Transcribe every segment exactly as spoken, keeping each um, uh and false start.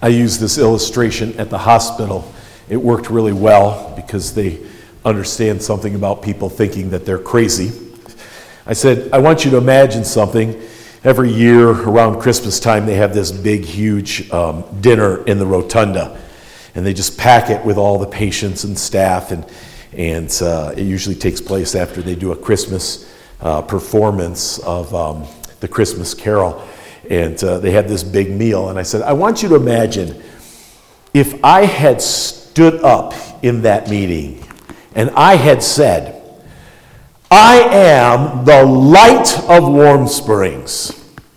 I used this illustration at the hospital. It worked really well because they understand something about people thinking that they're crazy. I said, I want you to imagine something. Every year around Christmas time, they have this big, huge um, dinner in the rotunda. And they just pack it with all the patients and staff. And, and uh, it usually takes place after they do a Christmas uh, performance of um, the Christmas Carol. And uh, they had this big meal. And I said, I want you to imagine if I had stood up in that meeting and I had said, I am the light of Warm Springs.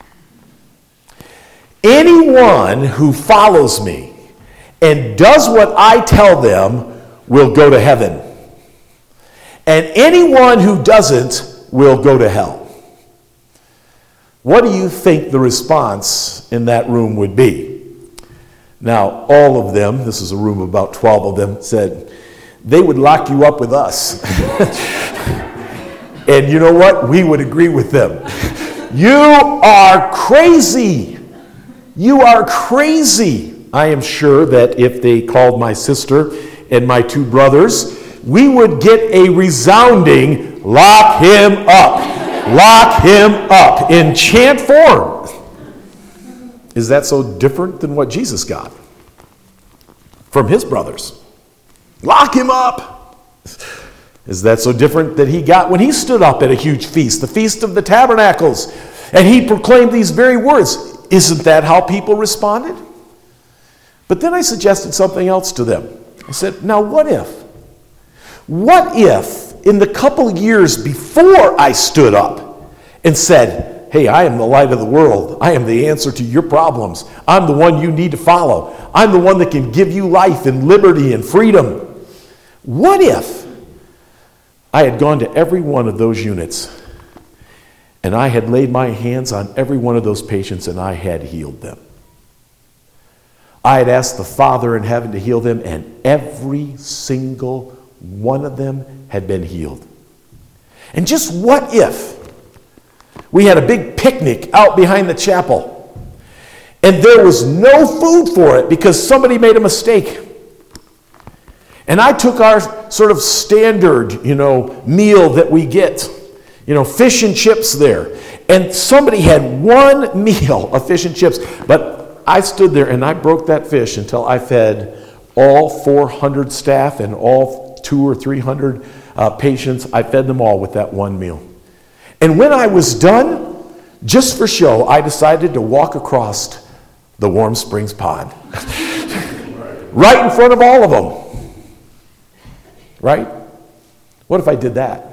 Anyone who follows me and does what I tell them will go to heaven. And anyone who doesn't will go to hell. What do you think the response in that room would be? Now, all of them, this is a room of about twelve of them, said, they would lock you up with us. And you know what? We would agree with them. You are crazy. You are crazy. I am sure that if they called my sister and my two brothers, we would get a resounding, lock him up. Lock him up in chant form. Is that so different than what Jesus got from his brothers? Lock him up. Is that so different that he got when he stood up at a huge feast, the Feast of the Tabernacles, and he proclaimed these very words? Isn't that how people responded? But then I suggested something else to them. I said, now what if? What if in the couple of years before I stood up and said, hey, I am the light of the world. I am the answer to your problems. I'm the one you need to follow. I'm the one that can give you life and liberty and freedom. What if I had gone to every one of those units and I had laid my hands on every one of those patients and I had healed them? I had asked the Father in heaven to heal them, and every single one of them had been healed. And just what if we had a big picnic out behind the chapel and there was no food for it because somebody made a mistake? And I took our sort of standard, you know, meal that we get, you know, fish and chips there. And somebody had one meal of fish and chips, but I stood there and I broke that fish until I fed all four hundred staff and all two or three hundred uh, patients. I fed them all with that one meal. And when I was done, just for show, I decided to walk across the Warm Springs Pond. Right in front of all of them. Right? What if I did that?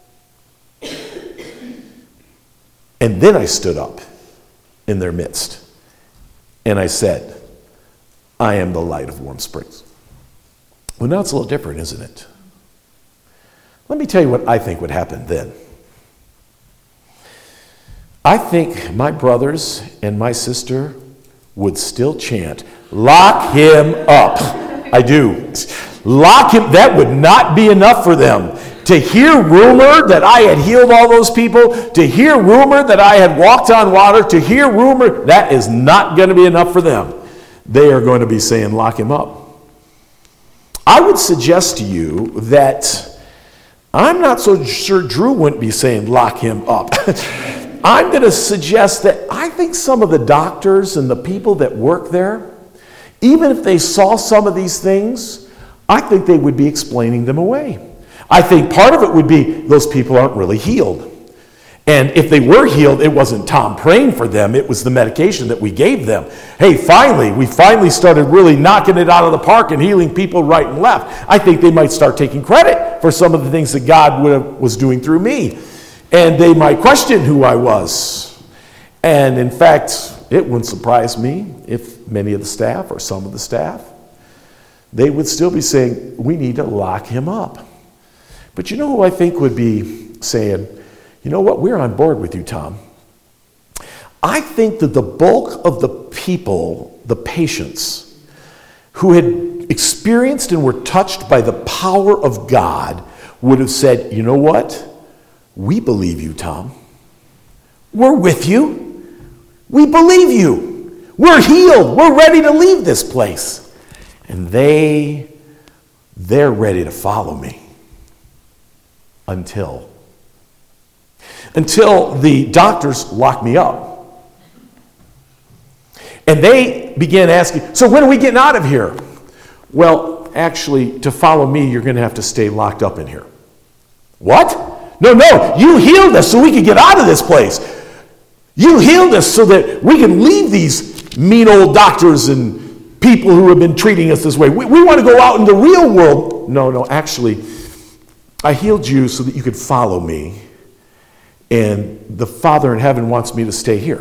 And then I stood up in their midst and I said, I am the light of Warm Springs. Well, now it's a little different, isn't it? Let me tell you what I think would happen then. I think my brothers and my sister would still chant, lock him up. I do. Lock him. That would not be enough for them. To hear rumor that I had healed all those people, to hear rumor that I had walked on water, to hear rumor, that is not going to be enough for them. They are going to be saying, lock him up. I would suggest to you that I'm not so sure Drew wouldn't be saying, lock him up. I'm going to suggest that I think some of the doctors and the people that work there, even if they saw some of these things, I think they would be explaining them away. I think part of it would be those people aren't really healed. And if they were healed, it wasn't Tom praying for them. It was the medication that we gave them. Hey, finally, we finally started really knocking it out of the park and healing people right and left. I think they might start taking credit for some of the things that God would have, was doing through me. And they might question who I was. And in fact, it wouldn't surprise me if many of the staff or some of the staff, they would still be saying, we need to lock him up. But you know who I think would be saying, you know what, we're on board with you, Tom. I think that the bulk of the people, the patients, who had experienced and were touched by the power of God would have said, you know what, we believe you, Tom. We're with you. We believe you. We're healed. We're ready to leave this place. And they, they're ready to follow me. Until, until the doctors lock me up. And they began asking, so when are we getting out of here? Well, actually, to follow me, you're going to have to stay locked up in here. What? No, no, you healed us so we could get out of this place. You healed us so that we can leave these mean old doctors and people who have been treating us this way. We, we want to go out in the real world. No, no, actually, I healed you so that you could follow me. And the Father in heaven wants me to stay here.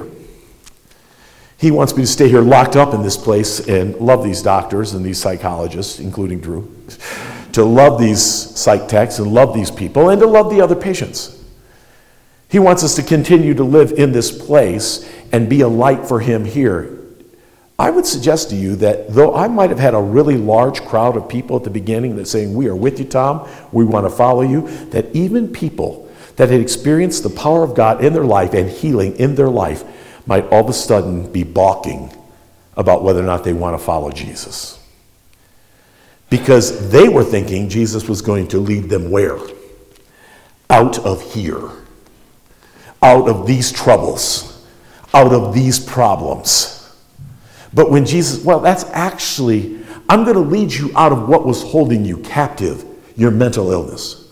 He wants me to stay here locked up in this place and love these doctors and these psychologists, including Drew, to love these psych techs and love these people and to love the other patients. He wants us to continue to live in this place and be a light for him here. I would suggest to you that though I might have had a really large crowd of people at the beginning that saying, we are with you, Tom, we want to follow you, that even people that had experienced the power of God in their life and healing in their life might all of a sudden be balking about whether or not they want to follow Jesus. Because they were thinking Jesus was going to lead them where? Out of here. Out of these troubles. Out of these problems. But when Jesus, well, that's actually, I'm going to lead you out of what was holding you captive, your mental illness,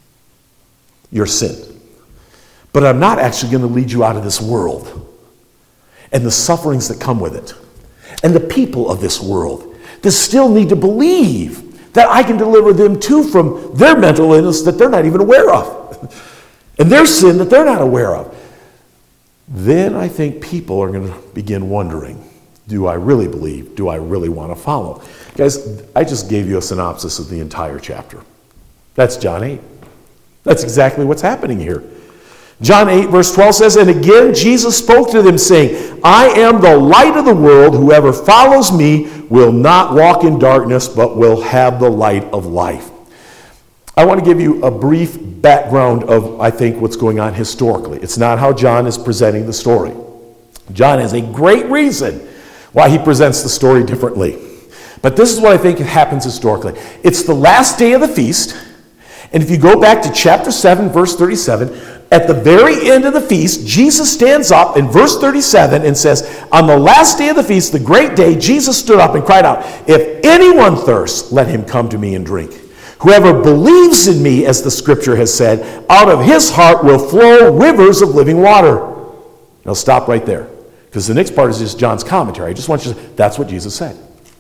your sin. But I'm not actually going to lead you out of this world and the sufferings that come with it and the people of this world that still need to believe that I can deliver them too from their mental illness that they're not even aware of and their sin that they're not aware of. Then I think people are going to begin wondering, do I really believe? Do I really want to follow? Guys, I just gave you a synopsis of the entire chapter. That's John eight. That's exactly what's happening here. John eight verse twelve says, and again Jesus spoke to them saying, I am the light of the world. Whoever follows me will not walk in darkness, but will have the light of life. I want to give you a brief background of, I think, what's going on historically. It's not how John is presenting the story. John has a great reason why he presents the story differently. But this is what I think happens historically. It's the last day of the feast. And if you go back to chapter seven, verse thirty-seven, at the very end of the feast, Jesus stands up in verse thirty-seven and says, on the last day of the feast, the great day, Jesus stood up and cried out, if anyone thirsts, let him come to me and drink. Whoever believes in me, as the scripture has said, out of his heart will flow rivers of living water. Now stop right there, because the next part is just John's commentary. I just want you to, that's what Jesus said.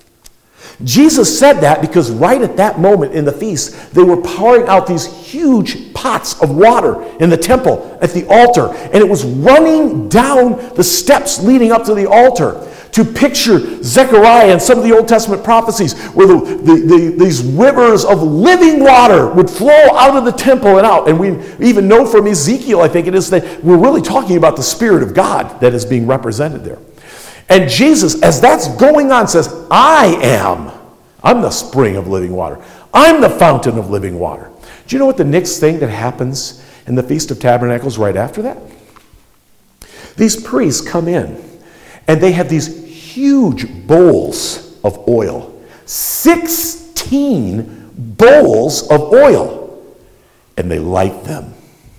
Jesus said that because right at that moment in the feast, they were pouring out these huge pots of water in the temple at the altar. And it was running down the steps leading up to the altar to picture Zechariah and some of the Old Testament prophecies where the, the, the, these rivers of living water would flow out of the temple and out. And we even know from Ezekiel, I think it is, that we're really talking about the Spirit of God that is being represented there. And Jesus, as that's going on, says, I am. I'm the spring of living water. I'm the fountain of living water. Do you know what the next thing that happens in the Feast of Tabernacles right after that? These priests come in, and they have these huge bowls of oil. sixteen bowls of oil. And they light them.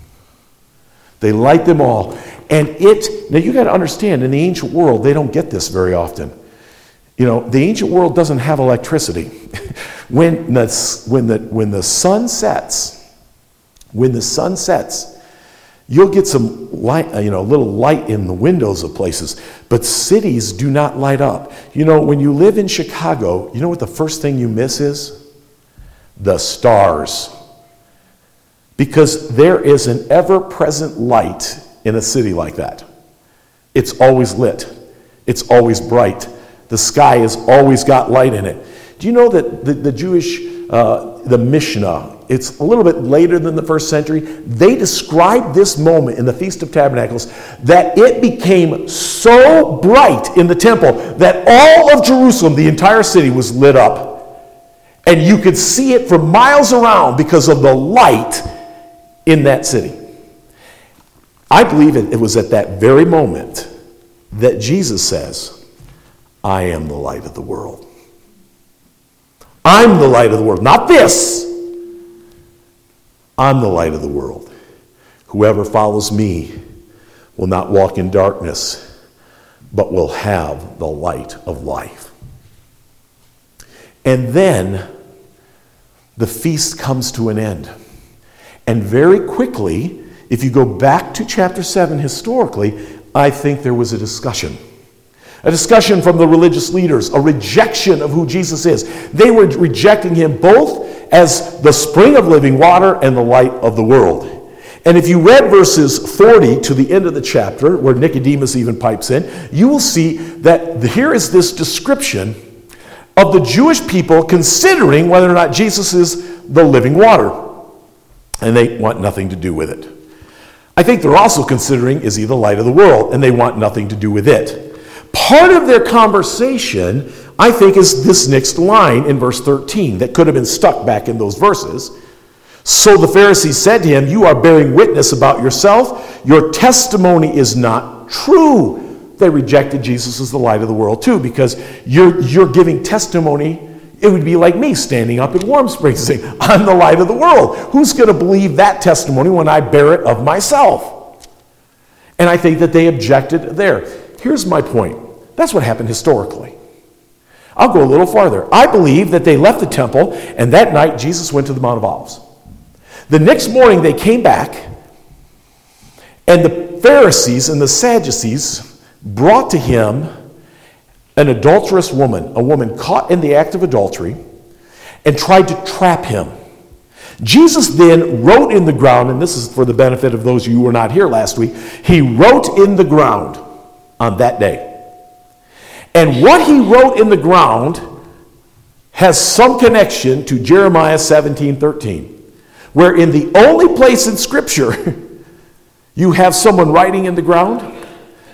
They light them all. And it, now you got to understand, in the ancient world, they don't get this very often. You know, the ancient world doesn't have electricity. when, the, when, the, when the sun sets, when the sun sets, you'll get some light, you know, a little light in the windows of places, but cities do not light up. You know, when you live in Chicago, you know what the first thing you miss is? The stars. Because there is an ever-present light in a city like that. It's always lit. It's always bright. The sky has always got light in it. Do you know that the, the Jewish, uh, the Mishnah, it's a little bit later than the first century, they describe this moment in the Feast of Tabernacles that it became so bright in the temple that all of Jerusalem, the entire city, was lit up. And you could see it for miles around because of the light in that city. I believe it, it was at that very moment that Jesus says, I am the light of the world. I'm the light of the world. Not this. I'm the light of the world. Whoever follows me will not walk in darkness, but will have the light of life. And then the feast comes to an end. And very quickly, if you go back to chapter seven historically, I think there was a discussion. A discussion from the religious leaders, a rejection of who Jesus is. They were rejecting him both as the spring of living water and the light of the world. And if you read verses forty to the end of the chapter, where Nicodemus even pipes in, you will see that here is this description of the Jewish people considering whether or not Jesus is the living water. And they want nothing to do with it. I think they're also considering, is he the light of the world? And they want nothing to do with it. Part of their conversation, I think, is this next line in verse thirteen that could have been stuck back in those verses. So the Pharisees said to him, you are bearing witness about yourself. Your testimony is not true. They rejected Jesus as the light of the world too, because you're, you're giving testimony. It would be like me standing up in Warm Springs saying, I'm the light of the world. Who's going to believe that testimony when I bear it of myself? And I think that they objected there. Here's my point. That's what happened historically. I'll go a little farther. I believe that they left the temple, and that night Jesus went to the Mount of Olives. The next morning they came back, and the Pharisees and the Sadducees brought to him an adulterous woman, a woman caught in the act of adultery, and tried to trap him. Jesus then wrote in the ground, and this is for the benefit of those of you who were not here last week, he wrote in the ground on that day. And what he wrote in the ground has some connection to Jeremiah seventeen thirteen, where in the only place in Scripture you have someone writing in the ground,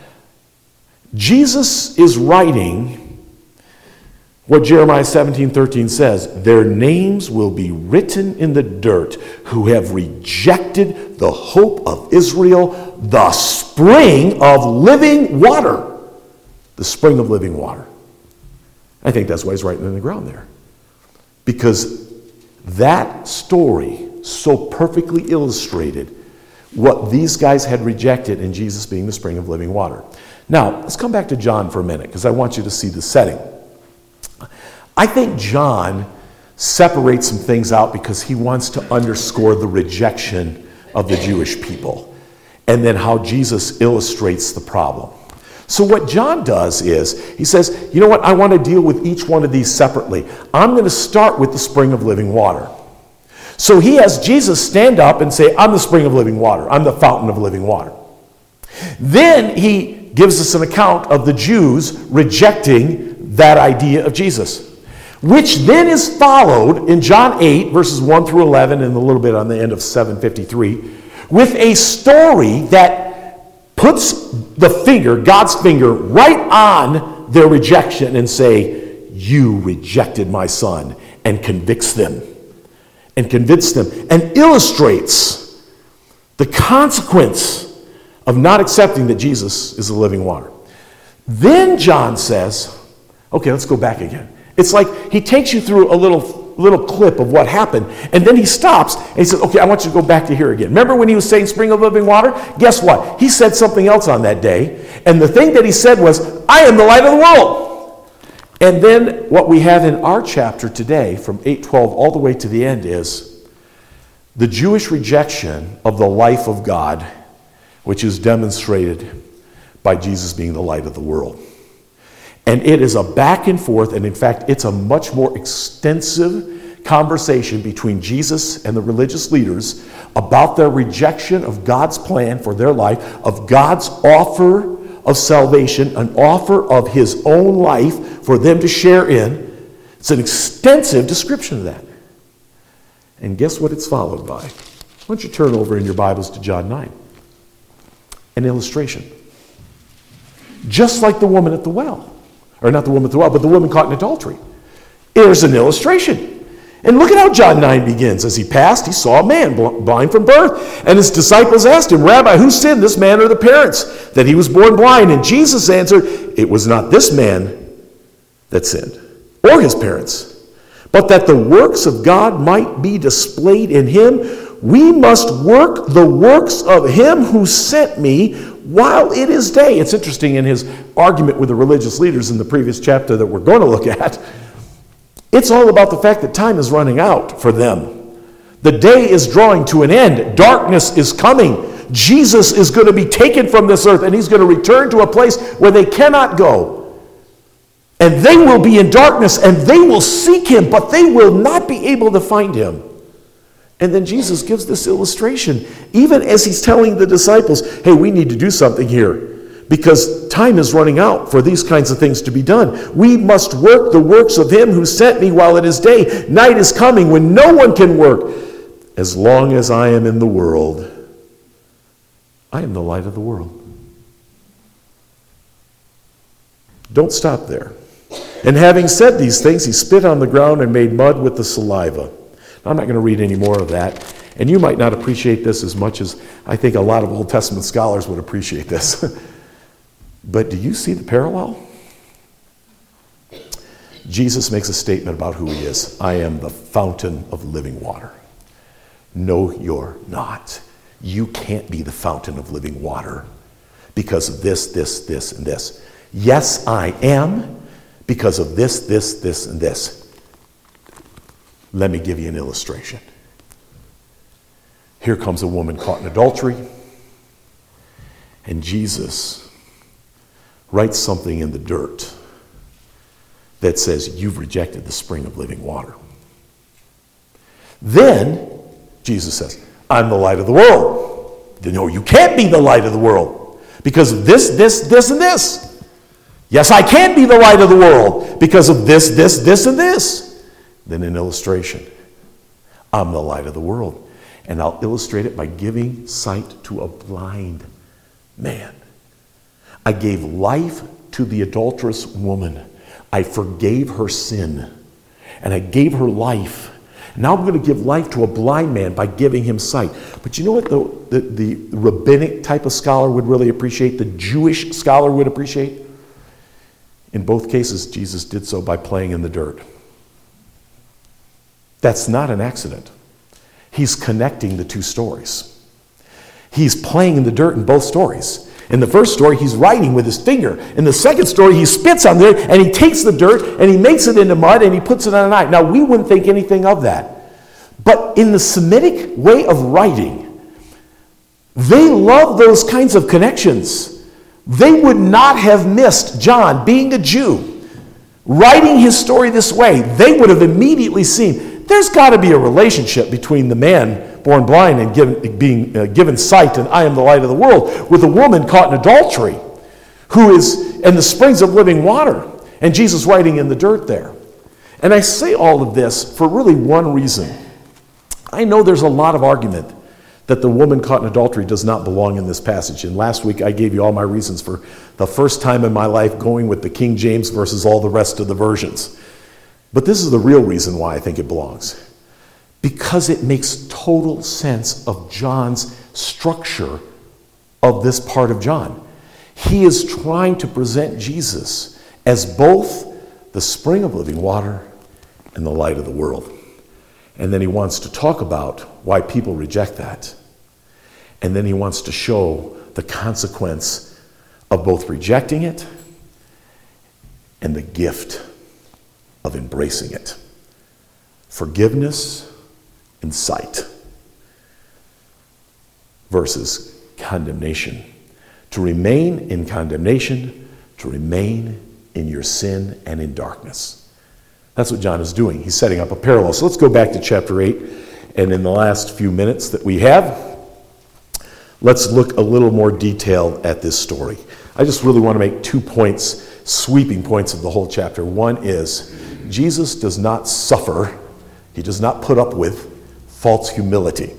Jesus is writing what Jeremiah seventeen thirteen says, their names will be written in the dirt who have rejected the hope of Israel, the spring of living water. The spring of living water. I think that's why he's writing in the ground there. Because that story so perfectly illustrated what these guys had rejected in Jesus being the spring of living water. Now, let's come back to John for a minute, because I want you to see the setting. I think John separates some things out because he wants to underscore the rejection of the Jewish people, and then how Jesus illustrates the problem. So what John does is, he says, you know what, I want to deal with each one of these separately. I'm going to start with the spring of living water. So he has Jesus stand up and say, I'm the spring of living water. I'm the fountain of living water. Then he gives us an account of the Jews rejecting that idea of Jesus, which then is followed in John eight, verses one through eleven, and a little bit on the end of seven fifty-three, with a story that puts the finger, God's finger, right on their rejection and say, you rejected my son, and convicts them. And convinces them and illustrates the consequence of not accepting that Jesus is the living water. Then John says, okay, let's go back again. It's like he takes you through a little little clip of what happened, and then he stops and he says, okay, I want you to go back to here again. Remember when he was saying spring of living water? Guess what? He said something else on that day, and the thing that he said was, I am the light of the world. And then what we have in our chapter today, from eight twelve all the way to the end, is the Jewish rejection of the life of God, which is demonstrated by Jesus being the light of the world. And it is a back and forth, and in fact, it's a much more extensive conversation between Jesus and the religious leaders about their rejection of God's plan for their life, of God's offer of salvation, an offer of his own life for them to share in. It's an extensive description of that. And guess what it's followed by? Why don't you turn over in your Bibles to John nine? An illustration. Just like the woman at the well. Or not the woman at the well, but the woman caught in adultery. There's an illustration. And look at how John nine begins. As he passed, he saw a man blind from birth. And his disciples asked him, Rabbi, who sinned, this man or the parents, that he was born blind? And Jesus answered, it was not this man that sinned, or his parents, but that the works of God might be displayed in him. We must work the works of him who sent me while it is day. It's interesting, in his argument with the religious leaders in the previous chapter that we're going to look at, it's all about the fact that time is running out for them. The day is drawing to an end. Darkness is coming. Jesus is going to be taken from this earth, and he's going to return to a place where they cannot go. And they will be in darkness, and they will seek him, but they will not be able to find him. And then Jesus gives this illustration, even as he's telling the disciples, hey, we need to do something here, because time is running out for these kinds of things to be done. We must work the works of him who sent me while it is day. Night is coming when no one can work. As long as I am in the world, I am the light of the world. Don't stop there. And having said these things, he spit on the ground and made mud with the saliva. I'm not going to read any more of that. And you might not appreciate this as much as I think a lot of Old Testament scholars would appreciate this. But do you see the parallel? Jesus makes a statement about who he is. I am the fountain of living water. No, you're not. You can't be the fountain of living water because of this, this, this, and this. Yes, I am because of this, this, this, and this. Let me give you an illustration. Here comes a woman caught in adultery, and Jesus writes something in the dirt that says, you've rejected the spring of living water. Then Jesus says, I'm the light of the world. No, you can't be the light of the world because of this, this, this, and this. Yes, I can be the light of the world because of this, this, this, and this. Then an illustration. I'm the light of the world. And I'll illustrate it by giving sight to a blind man. I gave life to the adulterous woman. I forgave her sin. And I gave her life. Now I'm going to give life to a blind man by giving him sight. But you know what the, the, the rabbinic type of scholar would really appreciate? The Jewish scholar would appreciate? In both cases, Jesus did so by playing in the dirt. That's not an accident. He's connecting the two stories. He's playing in the dirt in both stories. In the first story, he's writing with his finger. In the second story, he spits on there, and he takes the dirt, and he makes it into mud, and he puts it on an eye. Now, we wouldn't think anything of that. But in the Semitic way of writing, they love those kinds of connections. They would not have missed John, being a Jew, writing his story this way. They would have immediately seen, there's got to be a relationship between the man born blind and given, being uh, given sight, and I am the light of the world, with a woman caught in adultery, who is in the springs of living water, and Jesus writing in the dirt there. And I say all of this for really one reason. I know there's a lot of argument that the woman caught in adultery does not belong in this passage. And last week I gave you all my reasons for the first time in my life going with the King James versus all the rest of the versions. But this is the real reason why I think it belongs. Because it makes total sense of John's structure of this part of John. He is trying to present Jesus as both the spring of living water and the light of the world. And then he wants to talk about why people reject that. And then he wants to show the consequence of both rejecting it and the gift of embracing it. Forgiveness and sight versus condemnation. To remain in condemnation, to remain in your sin and in darkness. That's what John is doing. He's setting up a parallel. So let's go back to chapter eight, and in the last few minutes that we have, let's look a little more detailed at this story. I just really want to make two points, sweeping points of the whole chapter. One is, Jesus does not suffer, he does not put up with false humility.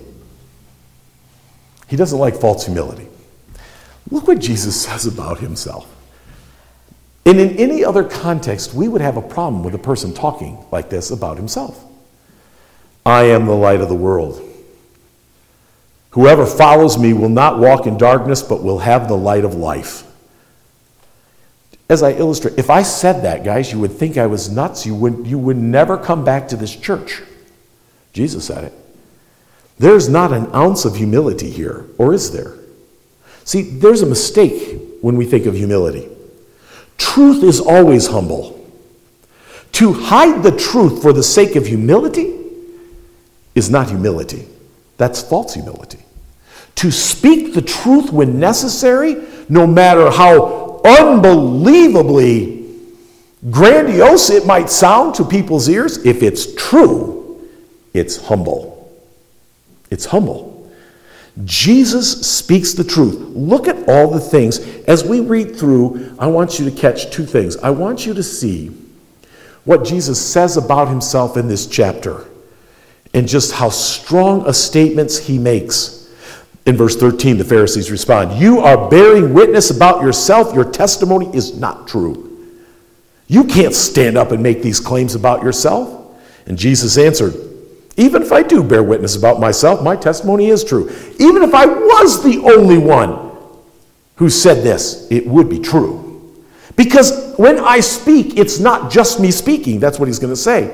He doesn't like false humility. Look what Jesus says about himself. And in any other context, we would have a problem with a person talking like this about himself. I am the light of the world. Whoever follows me will not walk in darkness, but will have the light of life. as I illustrate, if I said that, guys, you would think I was nuts. You would, you would never come back to this church. Jesus said it. There's not an ounce of humility here, or is there? See, there's a mistake when we think of humility. Truth is always humble. To hide the truth for the sake of humility is not humility. That's false humility. To speak the truth when necessary, no matter how unbelievably grandiose it might sound to people's ears, if it's true, it's humble. It's humble. Jesus speaks the truth. Look at all the things. As we read through, I want you to catch two things. I want you to see what Jesus says about himself in this chapter and just how strong a statements he makes. In verse thirteen, the Pharisees respond, "You are bearing witness about yourself. Your testimony is not true. You can't stand up and make these claims about yourself." And Jesus answered, "Even if I do bear witness about myself, my testimony is true. Even if I was the only one who said this, it would be true. Because when I speak, it's not just me speaking." That's what he's going to say.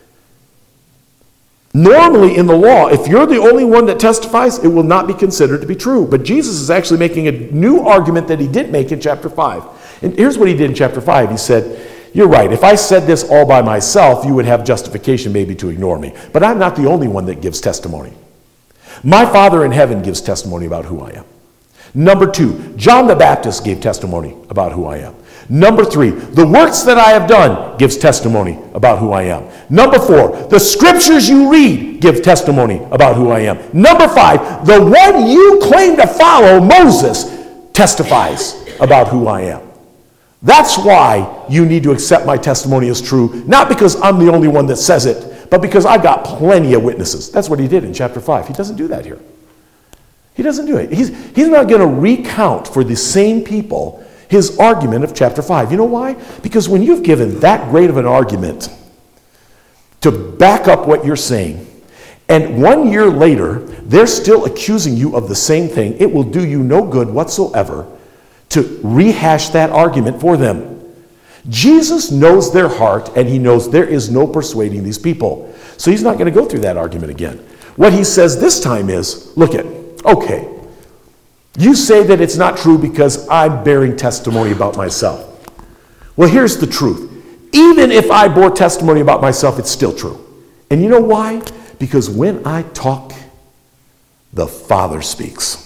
Normally in the law, if you're the only one that testifies, it will not be considered to be true. But Jesus is actually making a new argument that he didn't make in chapter five. And here's what he did in chapter five. He said, "You're right. If I said this all by myself, you would have justification maybe to ignore me. But I'm not the only one that gives testimony. My Father in heaven gives testimony about who I am. Number two, John the Baptist gave testimony about who I am. Number three, the works that I have done gives testimony about who I am. Number four, the scriptures you read give testimony about who I am. Number five, the one you claim to follow, Moses, testifies about who I am. That's why you need to accept my testimony as true, not because I'm the only one that says it, but because I've got plenty of witnesses." That's what he did in chapter five. He doesn't do that here. He doesn't do it. He's, he's not going to recount for the same people his argument of chapter five. You know why? Because when you've given that great of an argument to back up what you're saying, and one year later, they're still accusing you of the same thing, it will do you no good whatsoever to rehash that argument for them. Jesus knows their heart, and he knows there is no persuading these people. So he's not going to go through that argument again. What he says this time is, look at, okay, you say that it's not true because I'm bearing testimony about myself. Well, here's the truth. Even if I bore testimony about myself, it's still true. And you know why? Because when I talk, the Father speaks.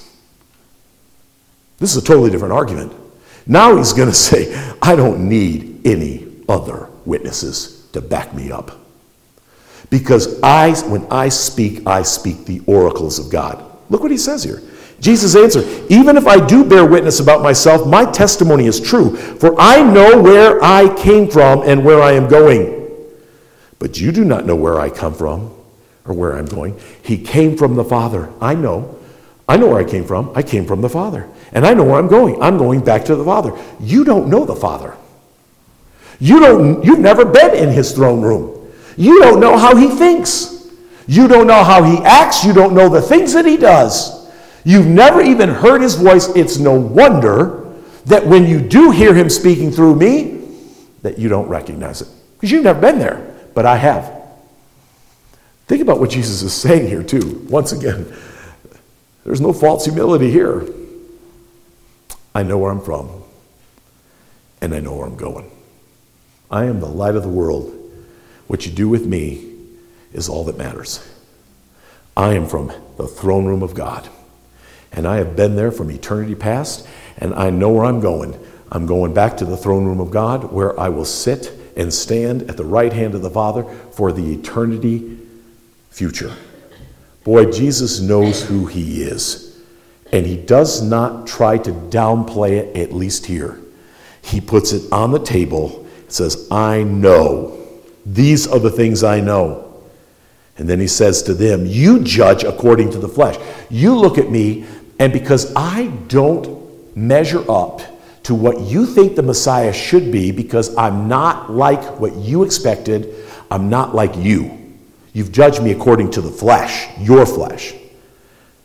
This is a totally different argument. Now he's going to say, I don't need any other witnesses to back me up. Because I, when I speak, I speak the oracles of God. Look what he says here. Jesus answered, "Even if I do bear witness about myself, my testimony is true, for I know where I came from and where I am going. But you do not know where I come from or where I'm going. He came from the Father. I know. I know where I came from. I came from the Father. And I know where I'm going. I'm going back to the Father. You don't know the Father. You don't, you've never been in his throne room. You don't know how he thinks. You don't know how he acts. You don't know the things that he does. You've never even heard his voice. It's no wonder that when you do hear him speaking through me, that you don't recognize it. Because you've never been there, but I have." Think about what Jesus is saying here too. Once again, there's no false humility here. I know where I'm from, and I know where I'm going. I am the light of the world. What you do with me is all that matters. I am from the throne room of God. And I have been there from eternity past, and I know where I'm going. I'm going back to the throne room of God, where I will sit and stand at the right hand of the Father for the eternity future. Boy, Jesus knows who he is, and he does not try to downplay it, at least here. He puts it on the table, says, I know. These are the things I know. And then he says to them, you judge according to the flesh. You look at me, and because I don't measure up to what you think the Messiah should be, because I'm not like what you expected, I'm not like you. You've judged me according to the flesh, your flesh.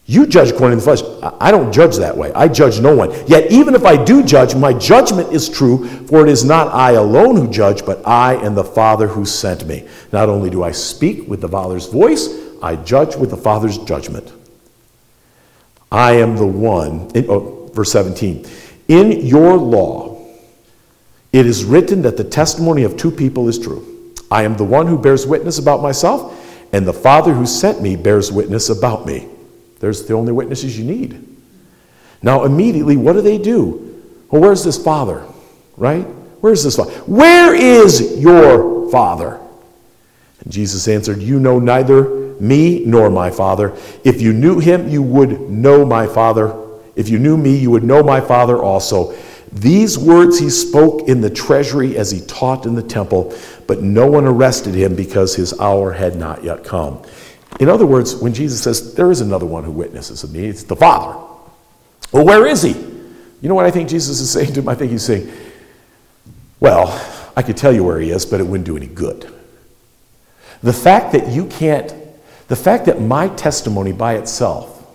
You judge according to the flesh. I don't judge that way. I judge no one. Yet even if I do judge, my judgment is true, for it is not I alone who judge, but I and the Father who sent me. Not only do I speak with the Father's voice, I judge with the Father's judgment. I am the one, in, oh, verse seventeen, in your law it is written that the testimony of two people is true. I am the one who bears witness about myself, and the Father who sent me bears witness about me. There's the only witnesses you need. Now immediately, what do they do? Well, where's this Father, right? Where's this Father? Where is your Father? And Jesus answered, you know neither me nor my Father. If you knew him, you would know my Father. If you knew me, you would know my Father also. These words he spoke in the treasury as he taught in the temple, but no one arrested him because his hour had not yet come. In other words, when Jesus says, there is another one who witnesses of me, it's the Father. Well, where is he? You know what I think Jesus is saying to him? I think he's saying, well, I could tell you where he is, but it wouldn't do any good. The fact that you can't, the fact that my testimony by itself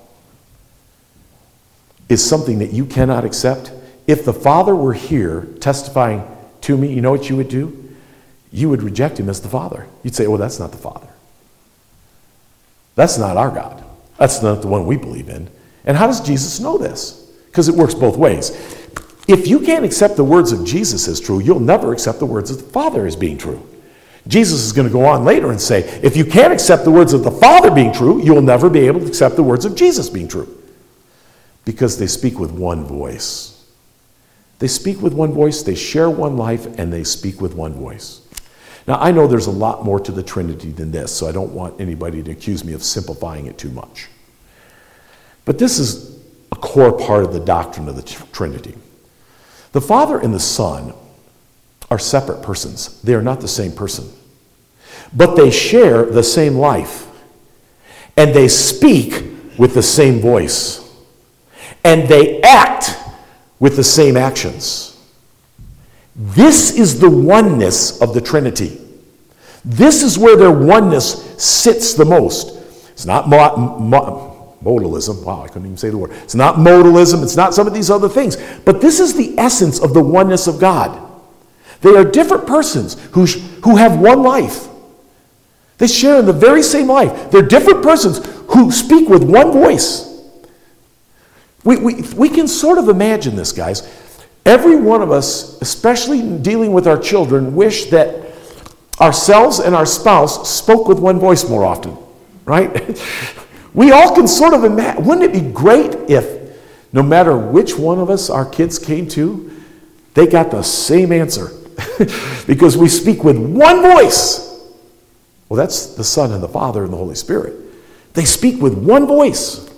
is something that you cannot accept, if the Father were here testifying to me, you know what you would do? You would reject him as the Father. You'd say, well, that's not the Father. That's not our God. That's not the one we believe in. And how does Jesus know this? Because it works both ways. If you can't accept the words of Jesus as true, you'll never accept the words of the Father as being true. Jesus is going to go on later and say, if you can't accept the words of the Father being true, you'll never be able to accept the words of Jesus being true. Because they speak with one voice. They speak with one voice, they share one life, and they speak with one voice. Now, I know there's a lot more to the Trinity than this, so I don't want anybody to accuse me of simplifying it too much. But this is a core part of the doctrine of the Trinity. The Father and the Son are separate persons. They are not the same person. But they share the same life. And they speak with the same voice. And they act with the same actions. This is the oneness of the Trinity. This is where their oneness sits the most. It's not mo- mo- modalism. Wow, I couldn't even say the word. It's not modalism. It's not some of these other things. But this is the essence of the oneness of God. They are different persons who, sh- who have one life. They share in the very same life. They're different persons who speak with one voice. We, we, we can sort of imagine this, guys. Every one of us, especially in dealing with our children, wish that ourselves and our spouse spoke with one voice more often, right? We all can sort of imagine. Wouldn't it be great if no matter which one of us our kids came to, they got the same answer because we speak with one voice. Well, that's the Son and the Father and the Holy Spirit. They speak with one voice.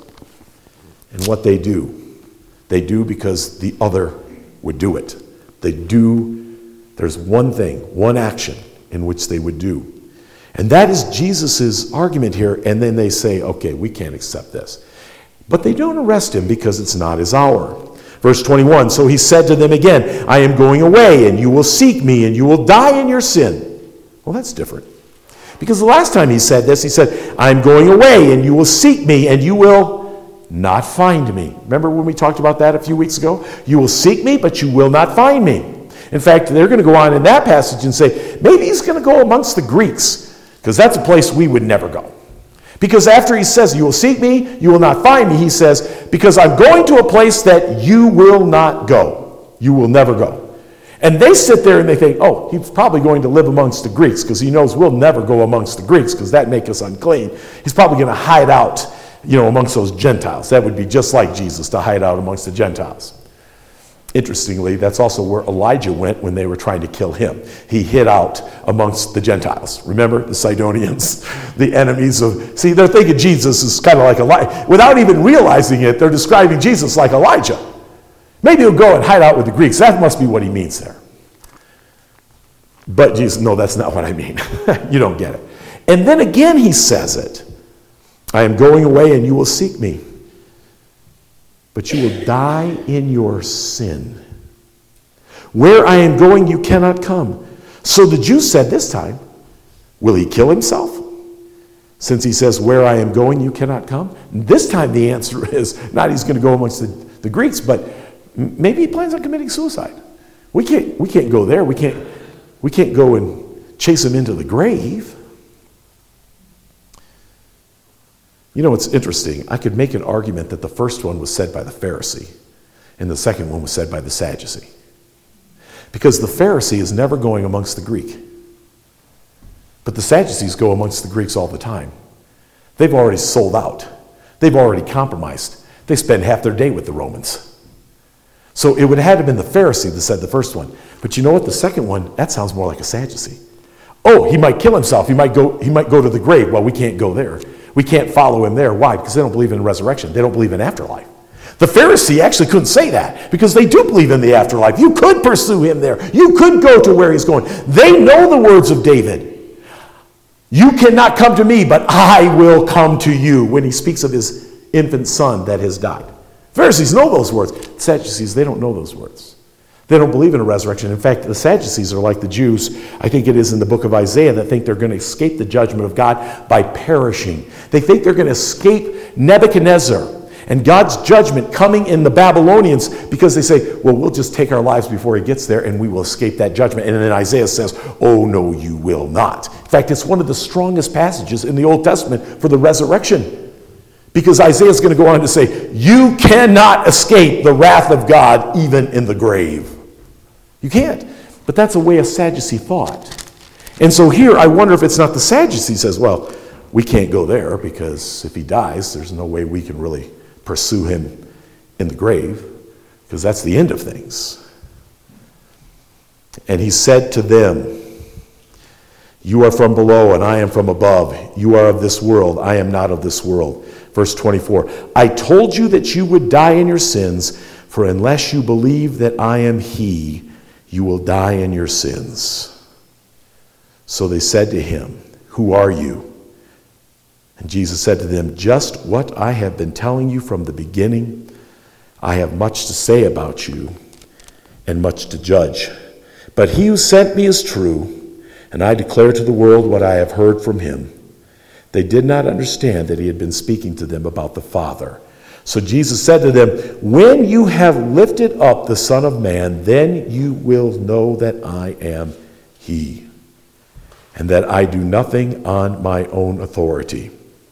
And what they do, they do because the other would do it. They do, there's one thing, one action in which they would do. And that is Jesus' argument here. And then they say, okay, we can't accept this. But they don't arrest him because it's not his hour. Verse twenty-one, so he said to them again, I am going away, and you will seek me, and you will die in your sin. Well, that's different. Because the last time he said this, he said, I'm going away, and you will seek me, and you will not find me. Remember when we talked about that a few weeks ago? You will seek me, but you will not find me. In fact, they're going to go on in that passage and say, maybe he's going to go amongst the Greeks, because that's a place we would never go. Because after he says, you will seek me, you will not find me, he says, because I'm going to a place that you will not go. You will never go. And they sit there and they think, oh, he's probably going to live amongst the Greeks, because he knows we'll never go amongst the Greeks, because that make us unclean. He's probably going to hide out, you know, amongst those Gentiles. That would be just like Jesus, to hide out amongst the Gentiles. Interestingly, that's also where Elijah went when they were trying to kill him. He hid out amongst the Gentiles. Remember, the Sidonians, the enemies of... See, they're thinking Jesus is kind of like Elijah. Without even realizing it, they're describing Jesus like Elijah. Maybe he'll go and hide out with the Greeks. That must be what he means there. But Jesus, no, that's not what I mean. You don't get it. And then again he says it. I am going away and you will seek me. But you will die in your sin. Where I am going, you cannot come. So the Jews said this time, will he kill himself? Since he says, where I am going, you cannot come? This time the answer is not he's going to go amongst the, the Greeks, but maybe he plans on committing suicide. We can't, we can't go there. We can't, we can't go and chase him into the grave. You know, it's interesting. I could make an argument that the first one was said by the Pharisee and the second one was said by the Sadducee. Because the Pharisee is never going amongst the Greek. But the Sadducees go amongst the Greeks all the time. They've already sold out. They've already compromised. They spend half their day with the Romans. So it would have had to have been the Pharisee that said the first one. But you know what? The second one, that sounds more like a Sadducee. Oh, he might kill himself. He might go, he might go to the grave. Well, we can't go there. We can't follow him there. Why? Because they don't believe in resurrection. They don't believe in afterlife. The Pharisee actually couldn't say that because they do believe in the afterlife. You could pursue him there. You could go to where he's going. They know the words of David. You cannot come to me, but I will come to you, when he speaks of his infant son that has died. Pharisees know those words. The Sadducees, they don't know those words. They don't believe in a resurrection. In fact, the Sadducees are like the Jews, I think it is in the book of Isaiah, that think they're going to escape the judgment of God by perishing. They think they're going to escape Nebuchadnezzar and God's judgment coming in the Babylonians because they say, well, we'll just take our lives before he gets there and we will escape that judgment. And then Isaiah says, oh, no, you will not. In fact, it's one of the strongest passages in the Old Testament for the resurrection. Because Isaiah is going to go on to say, you cannot escape the wrath of God even in the grave. You can't. But that's a way a Sadducee thought. And so here, I wonder if it's not the Sadducee says, well, we can't go there because if he dies, there's no way we can really pursue him in the grave, because that's the end of things. And he said to them, you are from below and I am from above. You are of this world. I am not of this world. Verse twenty-four, I told you that you would die in your sins, for unless you believe that I am he, you will die in your sins. So they said to him, who are you? And Jesus said to them, just what I have been telling you from the beginning. I have much to say about you and much to judge. But he who sent me is true, and I declare to the world what I have heard from him. They did not understand that he had been speaking to them about the Father. So Jesus said to them, when you have lifted up the Son of Man, then you will know that I am he, and that I do nothing on my own authority,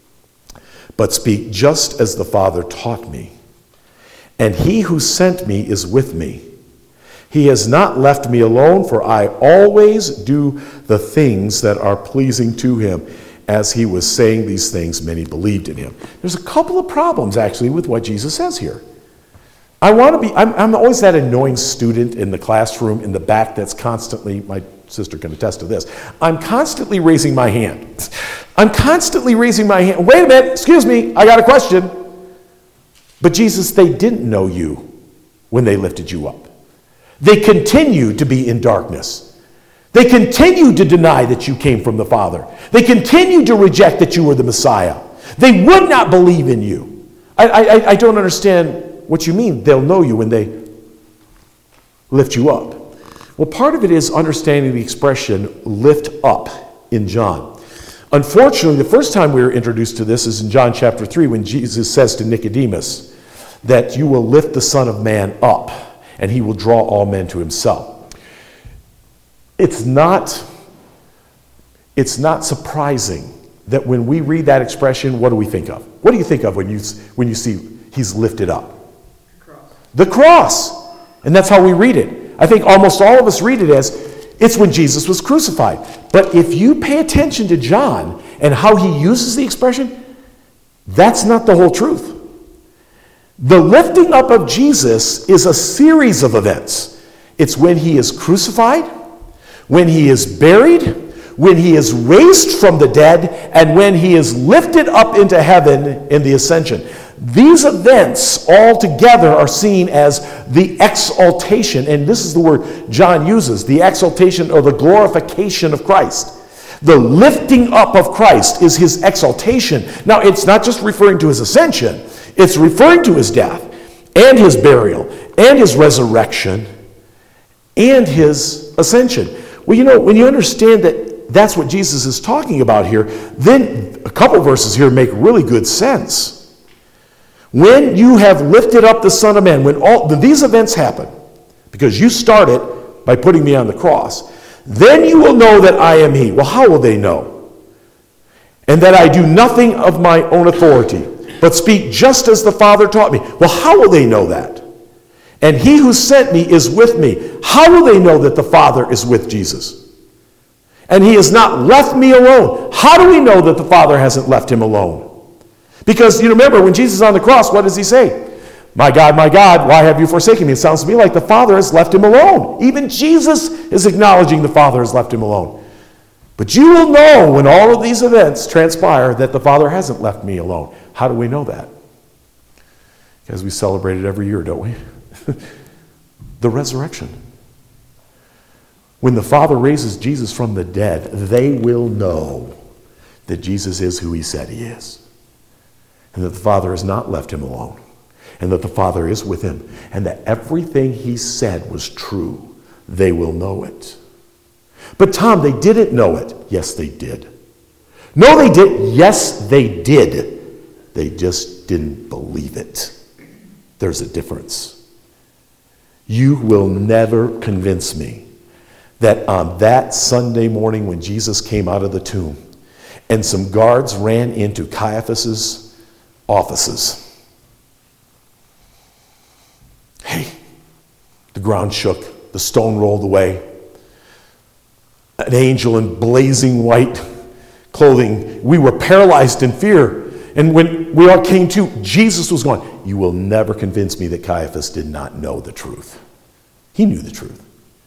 but speak just as the Father taught me. And he who sent me is with me. He has not left me alone, for I always do the things that are pleasing to him. As he was saying these things, many believed in him. There's a couple of problems, actually, with what Jesus says here. I want to be, I'm, I'm always that annoying student in the classroom in the back that's constantly, my sister can attest to this, I'm constantly raising my hand. I'm constantly raising my hand. Wait a minute, excuse me, I got a question. But Jesus, they didn't know you when they lifted you up. They continued to be in darkness. They continued to deny that you came from the Father. They continued to reject that you were the Messiah. They would not believe in you. I, I, I don't understand what you mean. They'll know you when they lift you up. Well, part of it is understanding the expression lift up in John. Unfortunately, the first time we were introduced to this is in John chapter three, when Jesus says to Nicodemus that you will lift the Son of Man up and he will draw all men to himself. It's not, it's not surprising that when we read that expression, what do we think of? What do you think of when you, when you see he's lifted up? The cross. The cross. And that's how we read it. I think almost all of us read it as it's when Jesus was crucified. But if you pay attention to John and how he uses the expression, that's not the whole truth. The lifting up of Jesus is a series of events. It's when he is crucified, when he is buried, when he is raised from the dead, and when he is lifted up into heaven in the ascension. These events all together are seen as the exaltation, and this is the word John uses, the exaltation or the glorification of Christ. The lifting up of Christ is his exaltation. Now, it's not just referring to his ascension, it's referring to his death and his burial and his resurrection and his ascension. Well, you know, when you understand that that's what Jesus is talking about here, then a couple verses here make really good sense. When you have lifted up the Son of Man, when all these events happen, because you start it by putting me on the cross, then you will know that I am he. Well, how will they know? And that I do nothing of my own authority, but speak just as the Father taught me. Well, how will they know that? And he who sent me is with me. How will they know that the Father is with Jesus? And he has not left me alone. How do we know that the Father hasn't left him alone? Because you remember when Jesus is on the cross, what does he say? My God, my God, why have you forsaken me? It sounds to me like the Father has left him alone. Even Jesus is acknowledging the Father has left him alone. But you will know when all of these events transpire that the Father hasn't left me alone. How do we know that? Because we celebrate it every year, don't we? The resurrection. When the Father raises Jesus from the dead, they will know that Jesus is who he said he is. And that the Father has not left him alone. And that the Father is with him. And that everything he said was true. They will know it. But Tom, they didn't know it. Yes, they did. No, they didn't. Yes, they did. They just didn't believe it. There's a difference. You will never convince me that on that Sunday morning when Jesus came out of the tomb and some guards ran into Caiaphas's offices. Hey, the ground shook, the stone rolled away. An angel in blazing white clothing. We were paralyzed in fear. And when we all came to, Jesus was going, you will never convince me that Caiaphas did not know the truth. He knew the truth.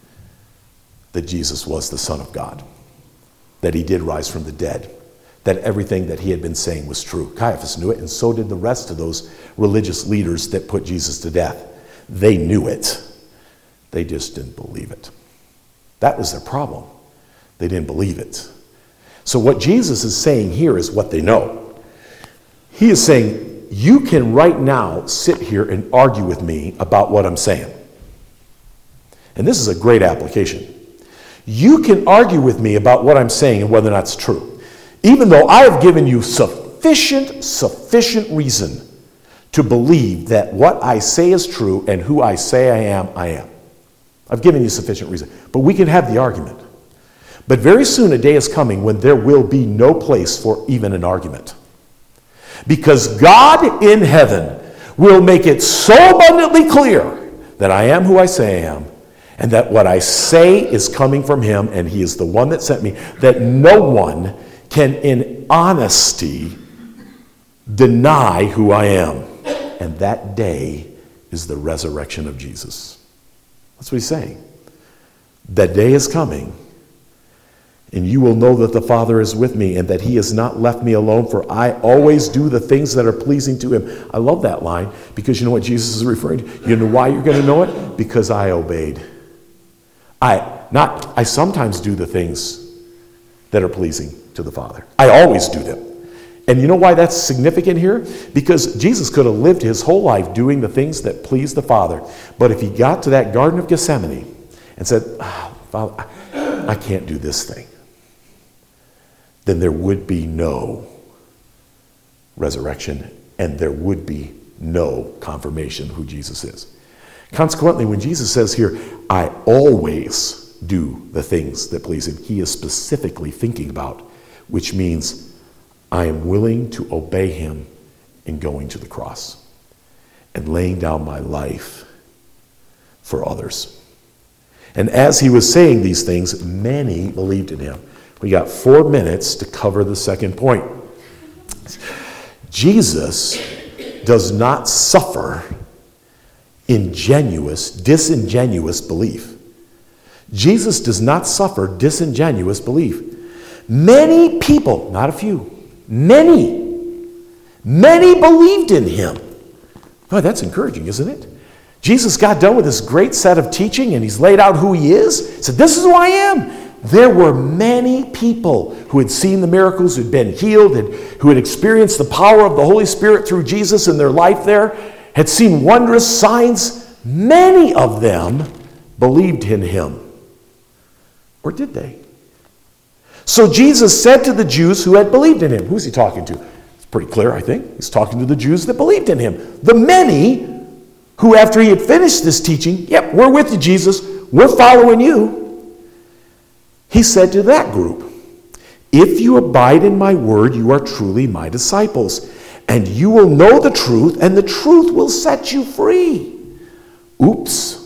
That Jesus was the Son of God. That he did rise from the dead. That everything that he had been saying was true. Caiaphas knew it, and so did the rest of those religious leaders that put Jesus to death. They knew it. They just didn't believe it. That was their problem. They didn't believe it. So what Jesus is saying here is what they know. He is saying, you can right now sit here and argue with me about what I'm saying. And this is a great application. You can argue with me about what I'm saying and whether or not it's true. Even though I have given you sufficient, sufficient reason to believe that what I say is true and who I say I am, I am. I've given you sufficient reason. But we can have the argument. But very soon a day is coming when there will be no place for even an argument. Because God in heaven will make it so abundantly clear that I am who I say I am, and that what I say is coming from him, and he is the one that sent me, that no one can in honesty deny who I am. And that day is the resurrection of Jesus. That's what he's saying. That day is coming. And you will know that the Father is with me and that he has not left me alone, for I always do the things that are pleasing to him. I love that line because you know what Jesus is referring to? You know why you're going to know it? Because I obeyed. I not I sometimes do the things that are pleasing to the Father. I always do them. And you know why that's significant here? Because Jesus could have lived his whole life doing the things that pleased the Father. But if he got to that Garden of Gethsemane and said, oh, Father, I, I can't do this thing, then there would be no resurrection and there would be no confirmation of who Jesus is. Consequently, when Jesus says here, I always do the things that please him, he is specifically thinking about, which means I am willing to obey him in going to the cross and laying down my life for others. And as he was saying these things, many believed in him. We got four minutes to cover the second point. Jesus does not suffer ingenuous, disingenuous belief. Jesus does not suffer disingenuous belief. Many people, not a few, many, many believed in him. Boy, that's encouraging, isn't it? Jesus got done with this great set of teaching and he's laid out who he is. He said, this is who I am. There were many people who had seen the miracles, who had been healed, and who had experienced the power of the Holy Spirit through Jesus in their life there, had seen wondrous signs. Many of them believed in him. Or did they? So Jesus said to the Jews who had believed in him, who's he talking to? It's pretty clear, I think. He's talking to the Jews that believed in him. The many who, after he had finished this teaching, yep, we're with you, Jesus, we're following you. He said to that group, if you abide in my word, you are truly my disciples, and you will know the truth, and the truth will set you free. Oops.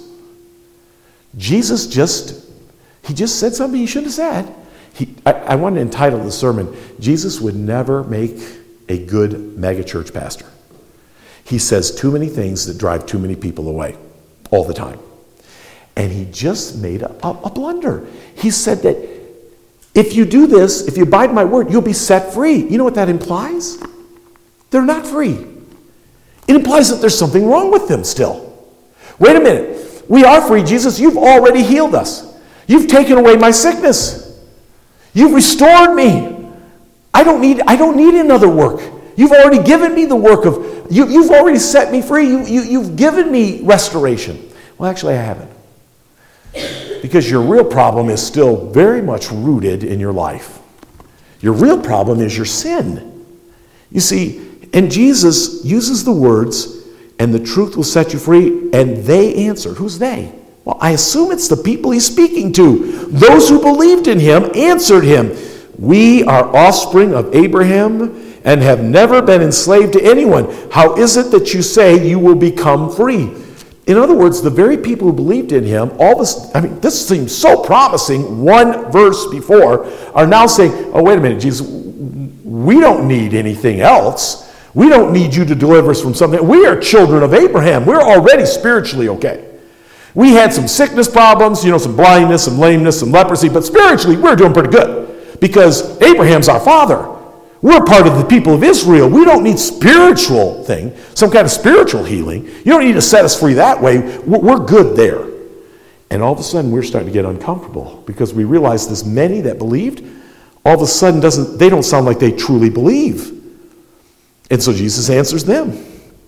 Jesus just, he just said something he shouldn't have said. He, I, I want to entitle the sermon, Jesus would never make a good megachurch pastor. He says too many things that drive too many people away all the time. And he just made a, a, a blunder. He said that if you do this, if you abide my word, you'll be set free. You know what that implies? They're not free. It implies that there's something wrong with them still. Wait a minute. We are free, Jesus. You've already healed us. You've taken away my sickness. You've restored me. I don't need, I don't need another work. You've already given me the work of, you, you've already set me free. You, you, you've given me restoration. Well, actually, I haven't. Because your real problem is still very much rooted in your life. Your real problem is your sin. You see, and Jesus uses the words, and the truth will set you free, and they answered. Who's they? Well, I assume it's the people he's speaking to. Those who believed in him answered him, we are offspring of Abraham and have never been enslaved to anyone. How is it that you say you will become free? In other words, the very people who believed in him, all this, I mean, this seems so promising, one verse before, are now saying, oh, wait a minute, Jesus, we don't need anything else. We don't need you to deliver us from something. We are children of Abraham. We're already spiritually okay. We had some sickness problems, you know, some blindness, some lameness, some leprosy, but spiritually we're doing pretty good because Abraham's our father. We're part of the people of Israel. We don't need spiritual thing, some kind of spiritual healing. You don't need to set us free that way. We're good there. And all of a sudden, we're starting to get uncomfortable because we realize this many that believed, all of a sudden, doesn't they don't sound like they truly believe. And so Jesus answers them.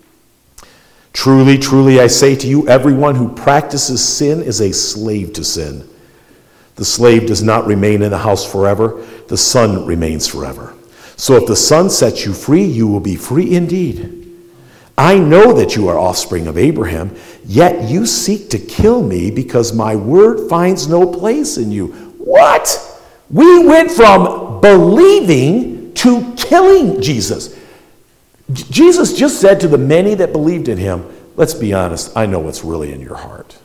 Truly, truly, I say to you, everyone who practices sin is a slave to sin. The slave does not remain in the house forever. The son remains forever. So if the Son sets you free, you will be free indeed. I know that you are offspring of Abraham, yet you seek to kill me because my word finds no place in you. What? We went from believing to killing Jesus. J- Jesus just said to the many that believed in him, let's be honest, I know what's really in your heart.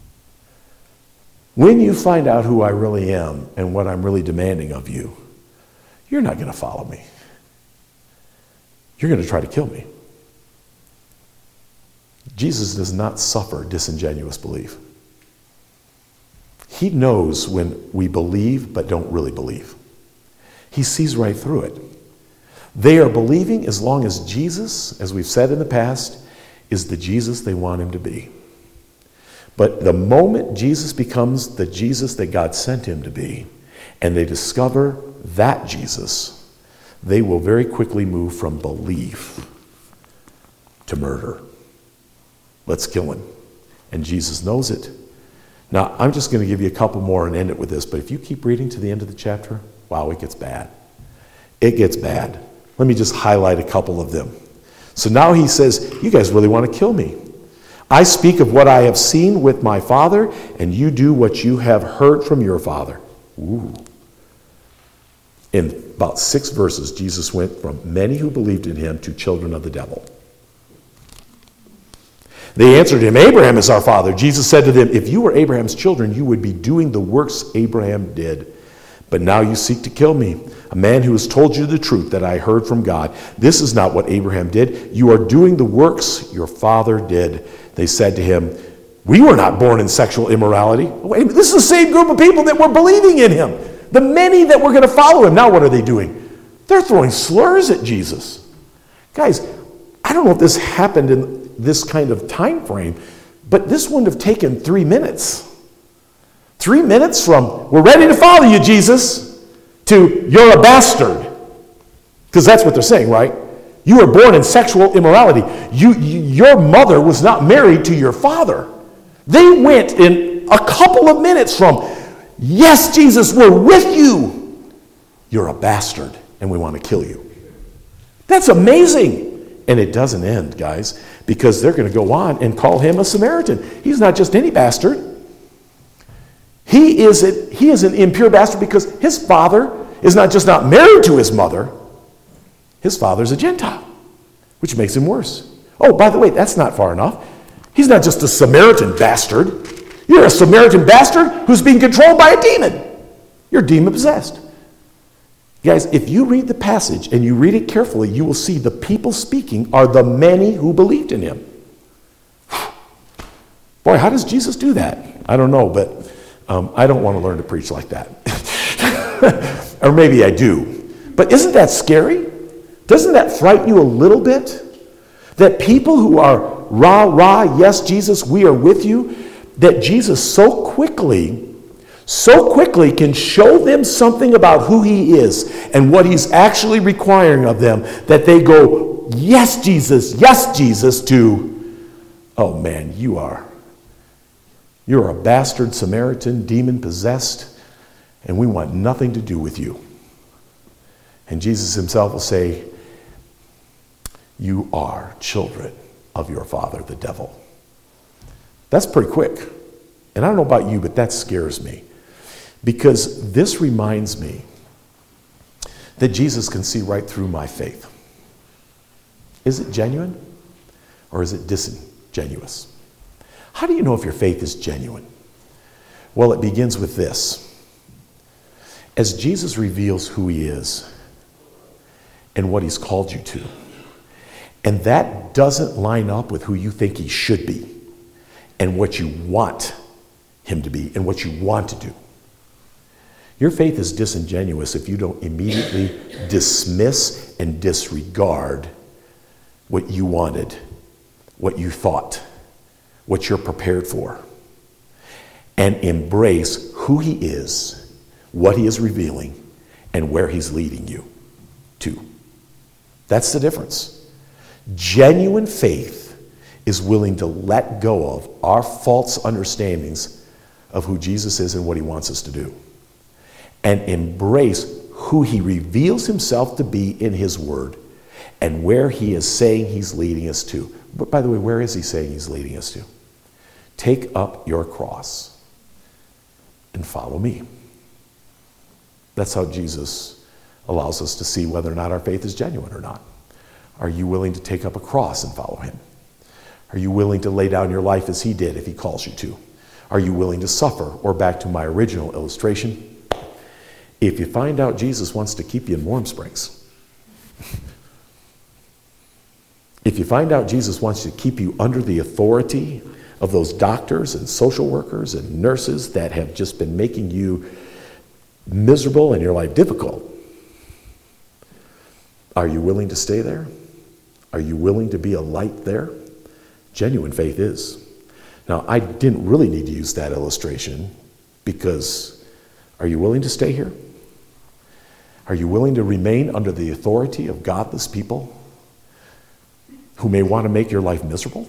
When you find out who I really am and what I'm really demanding of you, you're not going to follow me. You're going to try to kill me. Jesus does not suffer disingenuous belief. He knows when we believe but don't really believe. He sees right through it. They are believing as long as Jesus, as we've said in the past, is the Jesus they want him to be. But the moment Jesus becomes the Jesus that God sent him to be, and they discover that Jesus, they will very quickly move from belief to murder. Let's kill him. And Jesus knows it. Now, I'm just going to give you a couple more and end it with this, but if you keep reading to the end of the chapter, wow, it gets bad. It gets bad. Let me just highlight a couple of them. So now he says, you guys really want to kill me. I speak of what I have seen with my father, and you do what you have heard from your father. Ooh. In about six verses, Jesus went from many who believed in him to children of the devil. They answered him, Abraham is our father. Jesus said to them, if you were Abraham's children, you would be doing the works Abraham did. But now you seek to kill me, a man who has told you the truth that I heard from God. This is not what Abraham did. You are doing the works your father did. They said to him, we were not born in sexual immorality. Wait, this is the same group of people that were believing in him. The many that were going to follow him. Now what are they doing? They're throwing slurs at Jesus. Guys, I don't know if this happened in this kind of time frame, but this wouldn't have taken three minutes. Three minutes from, we're ready to follow you, Jesus, to, you're a bastard. Because that's what they're saying, right? You were born in sexual immorality. You, you, your mother was not married to your father. They went in a couple of minutes from, yes, Jesus, we're with you, you're a bastard and we want to kill you. That's amazing. And it doesn't end, guys, because they're going to go on and call him a Samaritan. He's not just any bastard. He is, a, he is an impure bastard because his father is not just not married to his mother, his father's a Gentile, which makes him worse. Oh, by the way, that's not far enough. He's not just a Samaritan bastard. You're a Samaritan bastard who's being controlled by a demon. You're demon-possessed. Guys, if you read the passage and you read it carefully, you will see the people speaking are the many who believed in him. Boy, how does Jesus do that? I don't know, but um, I don't want to learn to preach like that. Or maybe I do. But isn't that scary? Doesn't that frighten you a little bit? That people who are rah, rah, yes, Jesus, we are with you, that Jesus so quickly, so quickly can show them something about who he is and what he's actually requiring of them, that they go, yes, Jesus, yes, Jesus, to, oh man, you are, you're a bastard Samaritan, demon-possessed, and we want nothing to do with you. And Jesus himself will say, you are children of your father, the devil. That's pretty quick. And I don't know about you, but that scares me. Because this reminds me that Jesus can see right through my faith. Is it genuine or is it disingenuous? How do you know if your faith is genuine? Well, it begins with this. As Jesus reveals who he is and what he's called you to, and that doesn't line up with who you think he should be and what you want him to be and what you want to do, your faith is disingenuous if you don't immediately dismiss and disregard what you wanted, what you thought, what you're prepared for, and embrace who he is, what he is revealing, and where he's leading you to. That's the difference. Genuine faith is willing to let go of our false understandings of who Jesus is and what he wants us to do, and embrace who he reveals himself to be in his word and where he is saying he's leading us to. But by the way, where is he saying he's leading us to? Take up your cross and follow me. That's how Jesus allows us to see whether or not our faith is genuine or not. Are you willing to take up a cross and follow him? Are you willing to lay down your life as he did if he calls you to? Are you willing to suffer? Or back to my original illustration, if you find out Jesus wants to keep you in Warm Springs, if you find out Jesus wants to keep you under the authority of those doctors and social workers and nurses that have just been making you miserable and your life difficult, are you willing to stay there? Are you willing to be a light there? Genuine faith is. Now, I didn't really need to use that illustration because are you willing to stay here? Are you willing to remain under the authority of godless people who may want to make your life miserable?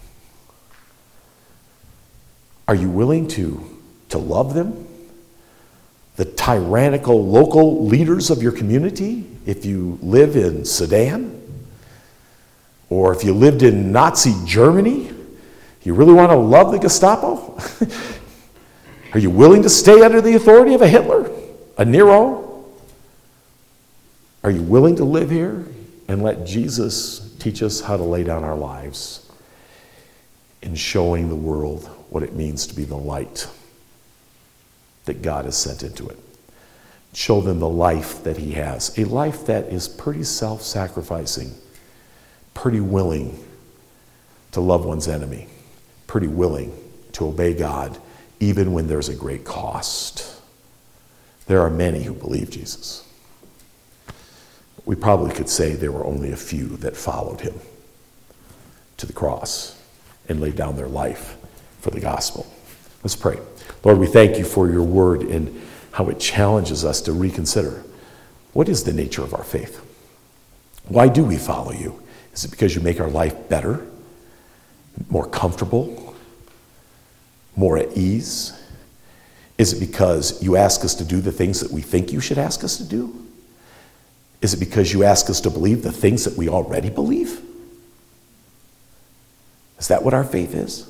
Are you willing to, to love them? The tyrannical local leaders of your community, if you live in Sudan, or if you lived in Nazi Germany, you really want to love the Gestapo? Are you willing to stay under the authority of a Hitler, a Nero? Are you willing to live here and let Jesus teach us how to lay down our lives in showing the world what it means to be the light that God has sent into it? Show them the life that he has, a life that is pretty self-sacrificing, pretty willing to love one's enemy, pretty willing to obey God, even when there's a great cost. There are many who believe Jesus. We probably could say there were only a few that followed him to the cross and laid down their life for the gospel. Let's pray. Lord, we thank you for your word and how it challenges us to reconsider what is the nature of our faith. Why do we follow you? Is it because you make our life better, more comfortable, more at ease? Is it because you ask us to do the things that we think you should ask us to do? Is it because you ask us to believe the things that we already believe? Is that what our faith is?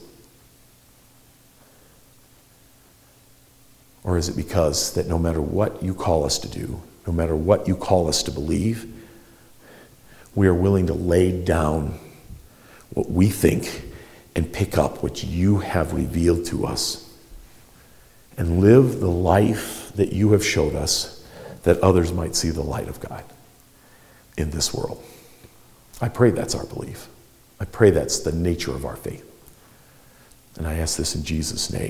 Or is it because that no matter what you call us to do, no matter what you call us to believe, we are willing to lay down what we think and pick up what you have revealed to us and live the life that you have showed us, that others might see the light of God in this world? I pray that's our belief. I pray that's the nature of our faith. And I ask this in Jesus' name.